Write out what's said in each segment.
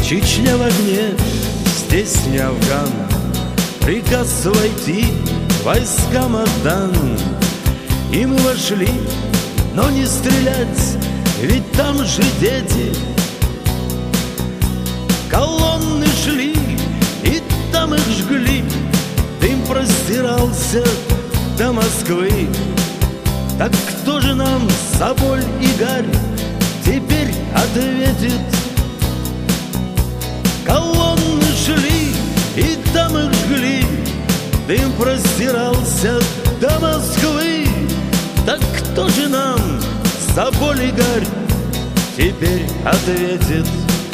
Чечня в огне, здесь не Афган. Приказ войти, войскам отдан. И мы вошли, но не стрелять, ведь там же дети. Колонны шли, и там их жгли. Дым простирался до Москвы. Так кто же нам за боль и гарь теперь ответит? Колонны шли, и там их жгли. Дым простирался до Москвы. Так кто же нам за боль и гарь теперь ответит?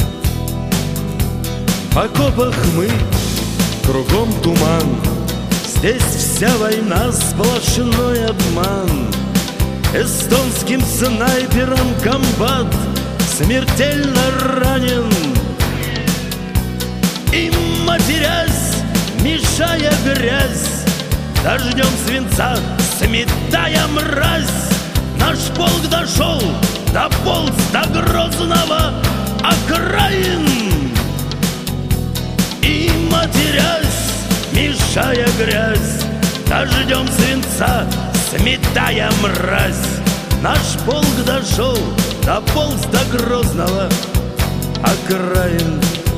В окопах мы, кругом туман. Здесь вся война сплошной обман. Эстонским снайпером комбат смертельно ранен. И матерясь, мешая грязь, дождем свинца сметая мразь, наш полк дошел, дополз до Грозного окраин. И матерясь, мешая грязь, дождем свинца сметая мразь, наш полк дошел, дополз до Грозного окраин.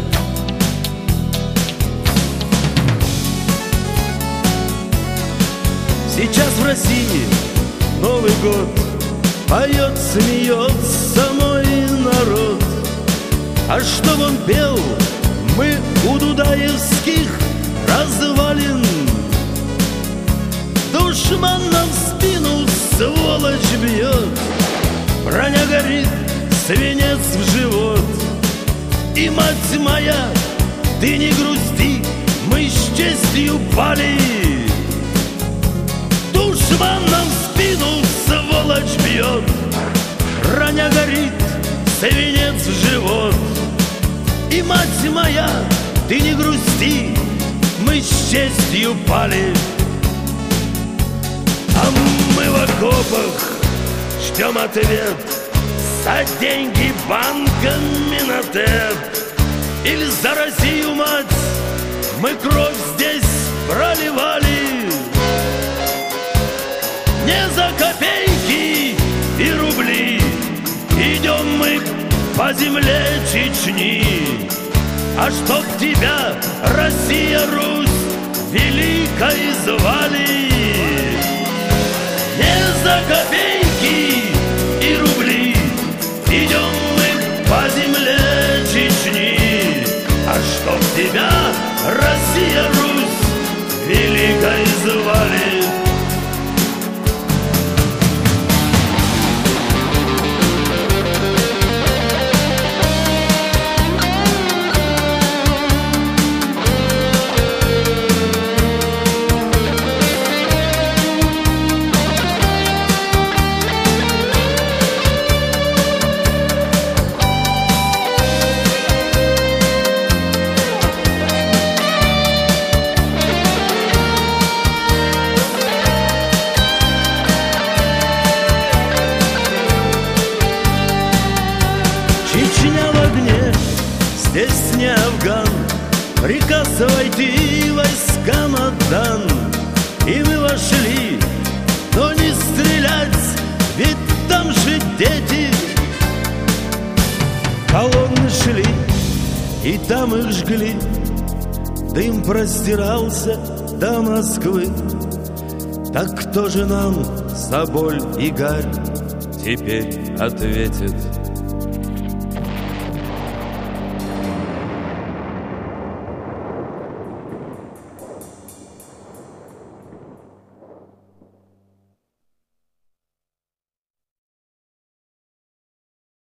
Сейчас в России Новый год, поет, смеется мой народ. А что он пел, мы у дудаевских развалин. Душман нам в спину, сволочь, бьет, броня горит, свинец в живот. И, мать моя, ты не грусти, мы с честью пали. Душман нам в спину, сволочь, бьет, броня горит, свинец в живот. И, мать моя, ты не грусти, мы с честью пали. А мы в окопах ждем ответ за деньги банка Минотеп. Или за Россию, мать, мы кровь здесь проливали. Не за копейки и рубли идем мы по земле Чечни. А чтоб тебя, Россия, Русь, великой звали. Не за копейки и рубли идем мы по земле Чечни. А чтоб тебя, Россия, Русь, великой звали. Чечня в огне, здесь не Афган. Приказ войти, войскам отдан. И мы вошли, но не стрелять, ведь там же дети. Колонны шли, и там их жгли. Дым простирался до Москвы. Так кто же нам за боль и гарь теперь ответит?